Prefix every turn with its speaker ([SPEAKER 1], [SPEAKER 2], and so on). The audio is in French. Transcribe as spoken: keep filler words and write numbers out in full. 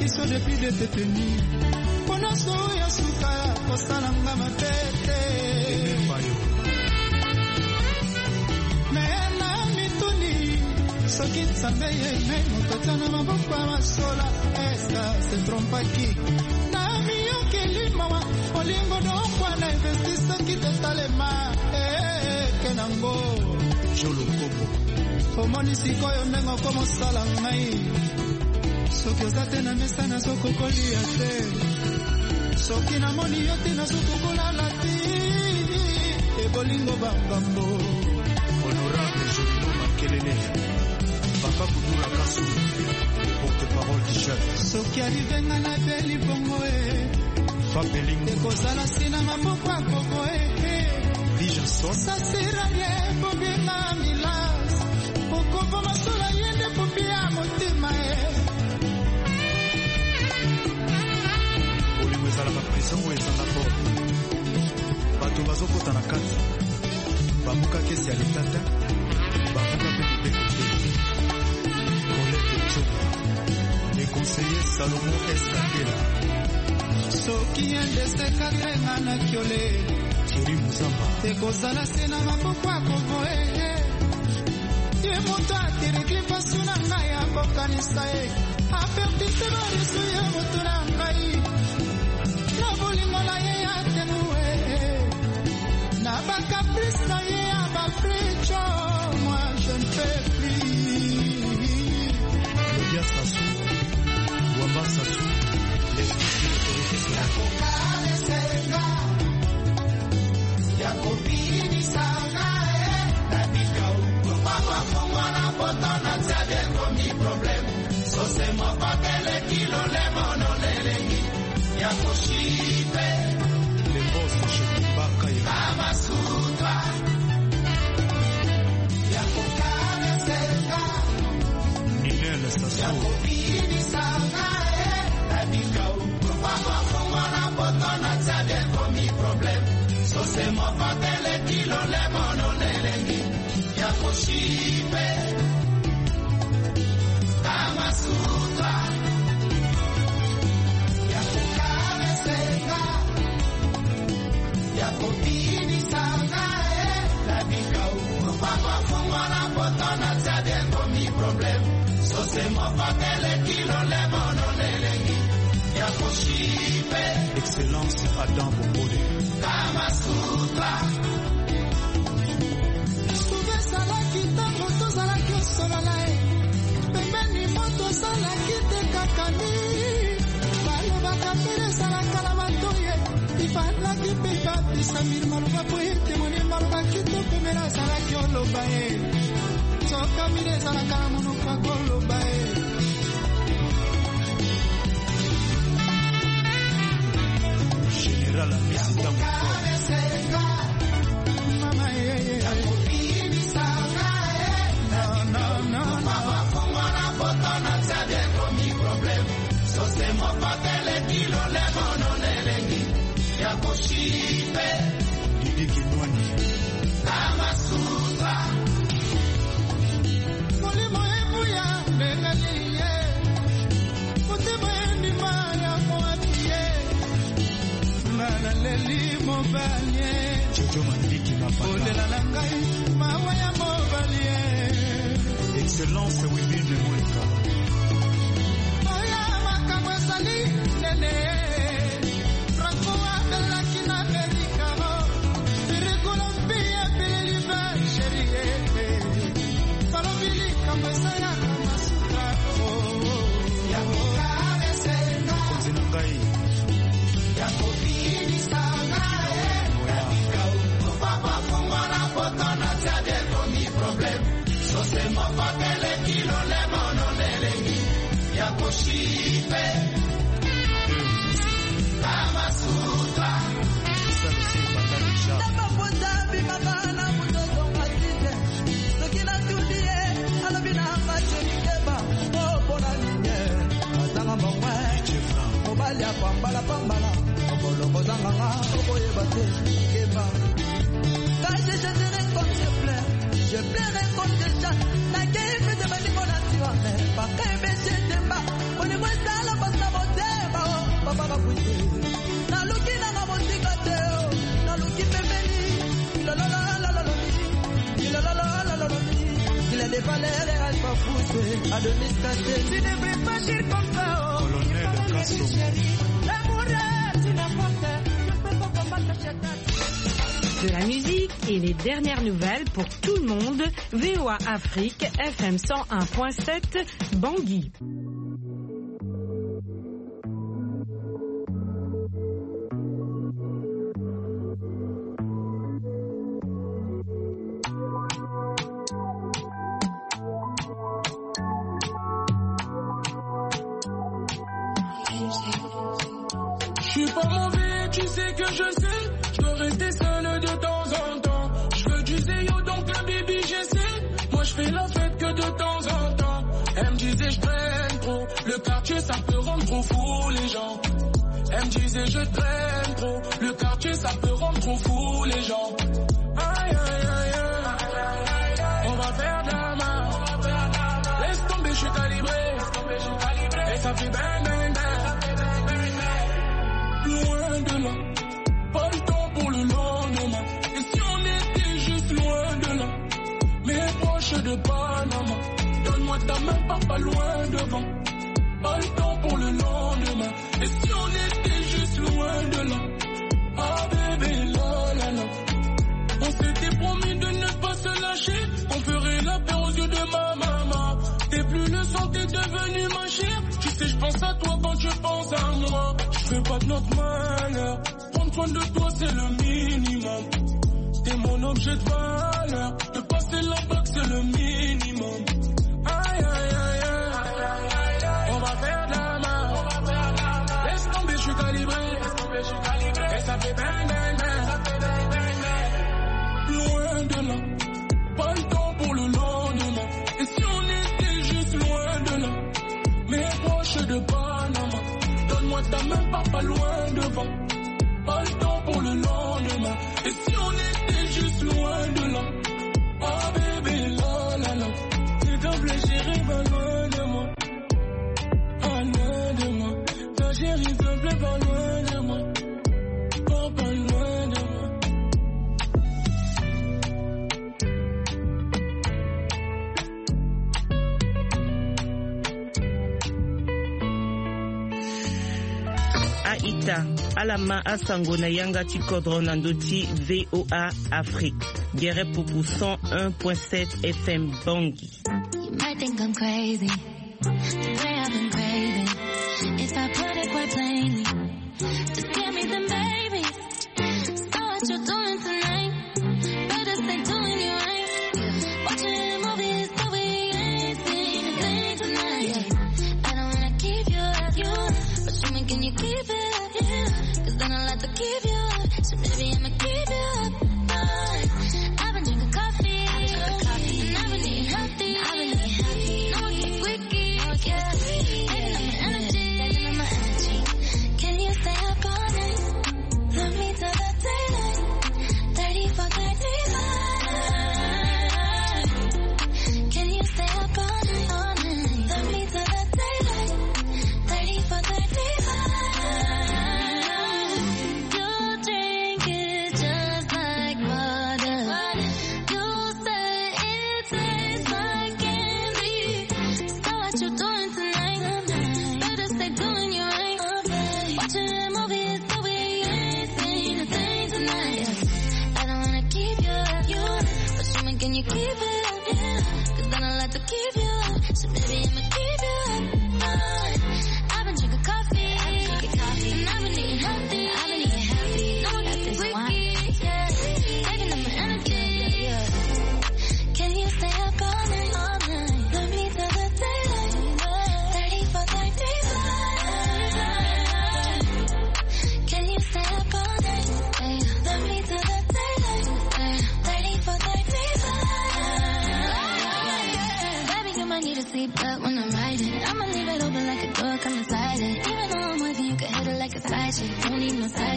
[SPEAKER 1] répétition depuis de détenus. Ponaso ya sukara kosala ngama tete. Mena mituni soki nzambe ye me mototana maboko masola esa se trompa ki. Na miyokeli mawa olingo dokwa na investisa ki totalema eh kenango. Jolo kobo. Omoni sikoyo nengo komo sala ngai. Soki ozate na mesa na soko kolia te. Soki na moni yote na soko kolala te. E bolingo bangambo. Honorable Jolino Makelele. Papa Kudura Kasu. Porte-parole du chef. Soki alivenga na beli bongo e. Fabelingo. E kozala sina maboko akoko e. Bija son. Sa sera ye bobina milas. Poko masula yende popia motima e. Ezala ba prison ou ezala bo bato bazokota na kati bamuka kesi ya letata bamuka pe kote Colette Tchoba le conseiller Salomon Estakela soki ende se katrenga na kiole Kiri Muzamba ekozala sena maboko akoboe ye moto atirikli pasuna ngai abokanisa e apertise barisu ye moto na ngai na bolingo na ye ya tenue na bakaprice na ye ya bafricho moi je ne fais plus Lodia Sassou Wamba Sassou les autorités ya kokale senga ya kopini sanga na bikau papa fonga na botana tade komi problème so c'est moi pas qu'elle kilo le mono lelengi ya koshipe le boss shibaka ya amasuta ya kokana senga ninele sasa ya kopini sanga na bikau papa fonga na botana tade komi problème so c'est moi pas qu'elle kilo le mono lelengi ya koshipe amasuta ya kokana senga ya kopini sanga la bikau papa fonga na botana tade komi problème so c'est moi pas qu'elle kilo le mono lelengi ya koshipe excellence Adam Bobode amasuta suve sala kita moto sala kiosola lai pembeni moto sala kite kakani balo bakapere sala kalamatoye ifala kipepa pisamir maluba poete moni maluba kito pemera sala kiolo bae soka mire sala kalamono kagolo bae general Misita Mukoko mama yeye yakopini sanga no no no mama fonga na botana tade komi problème so c'est moi pas qu'elle kilo le mono lelengi yakoshipe didi kinwani kama sutra molimo ebuya benaliye mutemo endi maya moatie mala leli mobanye jojo mandiki mapata olela langai mawaya mobalie excellence within the Monica aya makamwesali nene franco abela kina america Colombia biliva sherie palobili kamwesaya kamasutra ya kokale senga zinangai ya kopini sanga ya bikau papa fonga na botana tade komi problème so c'est moi pas qu'elle kilo le mono lelengi ya koshipe kama sutra sasa bandalisha kama potabi makana mtoto matite sokina tulie alobina ngacho nikeba oh bona ninye azanga mwa mobali apambala pambala obolongo zanga oboye bate keba kaje je te comme je pleure je pleure comme je chante na game de mani monation pas que me siente pas on est moi ça la passe
[SPEAKER 2] Adonis Tate, tu devrais pas dire comme ça.
[SPEAKER 1] Colonel Castro.
[SPEAKER 2] L'amour, tu n'importe, je peux pas combattre cette tête.
[SPEAKER 3] De la musique et les dernières nouvelles pour tout le monde. V O A Afrique, F M cent un point sept, Bangui.
[SPEAKER 4] Je suis pas mauvais, tu sais que je sais. Je veux rester seul de temps en temps. Je veux du zéyo donc la baby j'essaie. Moi je fais la fête que de temps en temps. Elle me disait je traîne trop. Le quartier ça peut rendre trop fou les gens. Elle me disait je traîne trop. Le quartier ça peut rendre trop fou les gens. Aïe aïe aïe aïe. On va faire de la main. Laisse tomber, je suis calibré. Et ça fait bang bang bang. Loin de là, pas le temps pour le lendemain. Et si on était juste loin de là, mais proche de Panama, donne-moi ta main, pas pas loin devant. Pas le temps pour le lendemain. Et si on était juste loin de là, ah bébé, la la la. On s'était promis de ne pas se lâcher. On ferait la paix aux yeux de ma maman. T'es plus le sang, t'es devenu ma chère. Tu sais, je pense à toi quand je pense à moi. Je veux pas de notre malheur. Prendre soin de toi, c'est le minimum. T'es mon objet de valeur. De passer la bague, c'est le minimum. Aïe, aïe, aïe, aïe. On va faire de la main. Laisse tomber, je suis calibré. Et ça fait bang, bang, bang. Loin de là, pas le temps pour le lendemain. Et si on était juste loin de là, mais proche de Panama, donne-moi ta main, pas pas loin devant. Pas le temps pour le lendemain. Et si on était juste loin de là, ah bébé, la la la. S'il te plaît chérie, va loin de moi. Pas loin de moi. Ta chérie, s'il te plaît, pas loin de moi. Pas pas loin de moi.
[SPEAKER 5] Aïta, Alama Asango na Yanga Tikodro Nandoti V O A Afrique. Guerre Poupou cent un point sept F M Bangui.
[SPEAKER 6] You might think I'm crazy, the way I've been craving. If I put it quite plainly, just give me them babies. So what you doing tonight? Better stay doing you right. Watching movies, but we ain't seen a thing tonight. I don't wanna keep you up, you up, but show me can you keep it? Cause then I'll have to keep you up. So baby I'ma keep you up. But I've been drinking coffee, I've been drinking coffee. And I've been eating healthy, I've been eating healthy. No one keeps wiki, no one keeps wiki. Taking up my energy, taking up my energy. Can you stay up all night? Love me till the daylight. thirty-four, thirty-five. Can you stay up all night, all night? Love me till the daylight. thirty-four, thirty-five. Can you keep it up? Yeah. Cause then I'll have to keep you up. So baby I'ma keep you up. Uh, I've been drinking coffee, I've been drinking coffee. And I've been eating healthy, I've been eating healthy. No one keeps wiki, yeah. Taking up my energy, yeah. Can you stay up all night, all night? Love me till the daylight. thirty-four, thirty-five. Can you stay up all night? Hey, love me till the daylight. thirty-four, thirty-five. I need a seatbelt when I'm riding. I'ma leave it open like a door, come inside it. Even though I'm with you, you can hit it like a side chick. Don't need no side